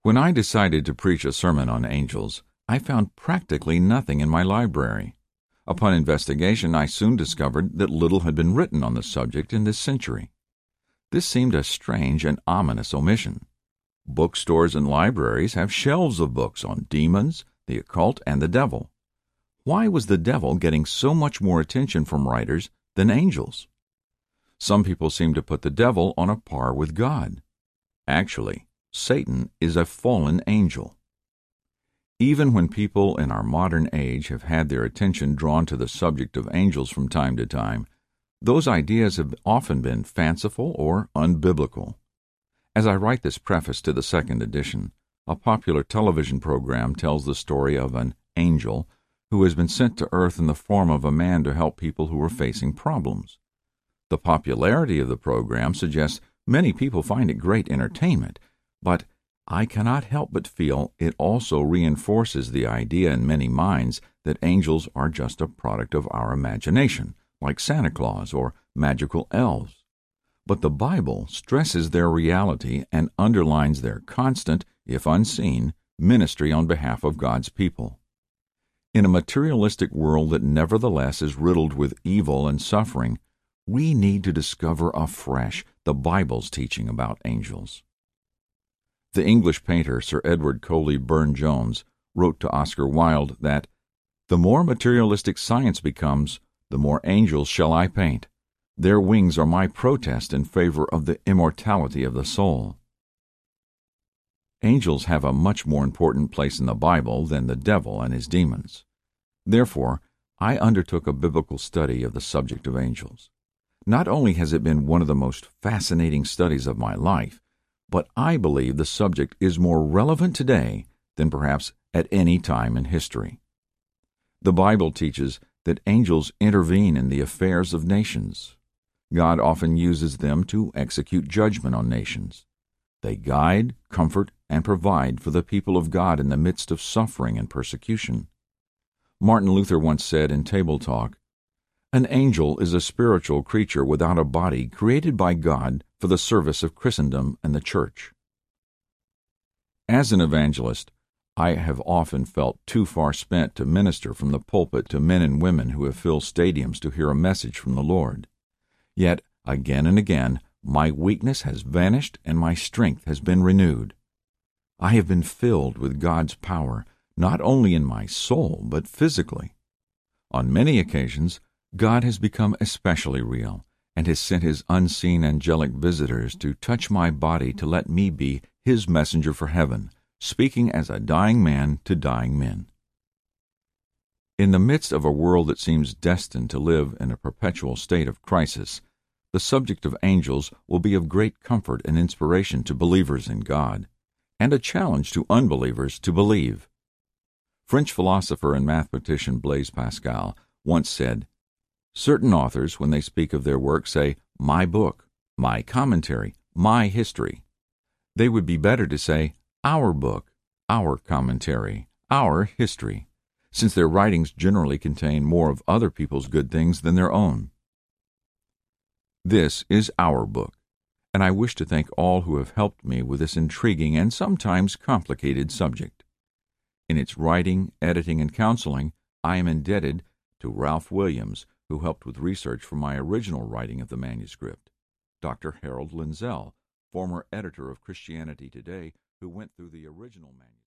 When I decided to preach a sermon on angels, I found practically nothing in my library. Upon investigation, I soon discovered that little had been written on the subject in this century. This seemed a strange and ominous omission. Bookstores and libraries have shelves of books on demons, the occult, and the devil. Why was the devil getting so much more attention from writers than angels? Some people seem to put the devil on a par with God. Actually, Satan is a fallen angel. Even when people in our modern age have had their attention drawn to the subject of angels from time to time, those ideas have often been fanciful or unbiblical. As I write this preface to the second edition, a popular television program tells the story of an angel who has been sent to earth in the form of a man to help people who are facing problems. The popularity of the program suggests many people find it great entertainment, but I cannot help but feel it also reinforces the idea in many minds that angels are just a product of our imagination, like Santa Claus or magical elves. But the Bible stresses their reality and underlines their constant, if unseen, ministry on behalf of God's people. In a materialistic world that nevertheless is riddled with evil and suffering, we need to discover afresh the Bible's teaching about angels. The English painter Sir Edward Coley Burne-Jones wrote to Oscar Wilde that, "The more materialistic science becomes, the more angels shall I paint. Their wings are my protest in favor of the immortality of the soul." Angels have a much more important place in the Bible than the devil and his demons. Therefore, I undertook a biblical study of the subject of angels. Not only has it been one of the most fascinating studies of my life, but I believe the subject is more relevant today than perhaps at any time in history. The Bible teaches that angels intervene in the affairs of nations. God often uses them to execute judgment on nations. They guide, comfort, and provide for the people of God in the midst of suffering and persecution. Martin Luther once said in Table Talk, "An angel is a spiritual creature without a body created by God for the service of Christendom and the Church." As an evangelist, I have often felt too far spent to minister from the pulpit to men and women who have filled stadiums to hear a message from the Lord. Yet, again and again, my weakness has vanished and my strength has been renewed. I have been filled with God's power, not only in my soul, but physically. On many occasions, God has become especially real and has sent His unseen angelic visitors to touch my body to let me be His messenger for heaven, speaking as a dying man to dying men. In the midst of a world that seems destined to live in a perpetual state of crisis, the subject of angels will be of great comfort and inspiration to believers in God, and a challenge to unbelievers to believe. French philosopher and mathematician Blaise Pascal once said, "Certain authors, when they speak of their work, say, 'my book,' 'my commentary,' 'my history.' They would be better to say, 'our book,' 'our commentary,' 'our history,' since their writings generally contain more of other people's good things than their own. This is our book, and I wish to thank all who have helped me with this intriguing and sometimes complicated subject. In its writing, editing, and counseling, I am indebted to Ralph Williams, who helped with research for my original writing of the manuscript, Dr. Harold Lindsell, former editor of Christianity Today, who went through the original manuscript.